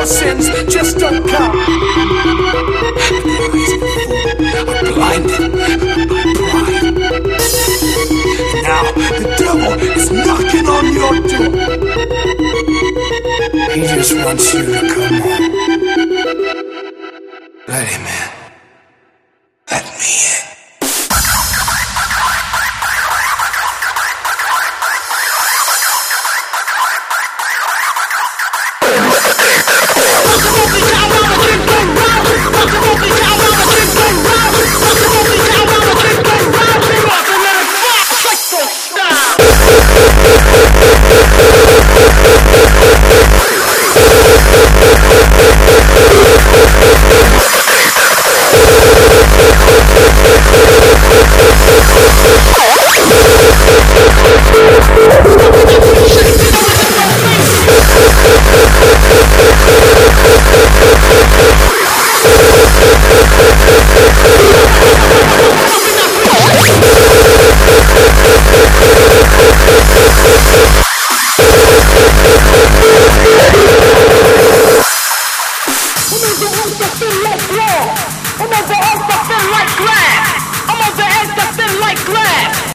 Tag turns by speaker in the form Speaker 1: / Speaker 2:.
Speaker 1: your sins just don't count. The eyes of the fool are blinded by pride. And now the devil is knocking on your door. He just wants you to come home. Let him in. Let me in.
Speaker 2: I'm on the edge that thin like glass.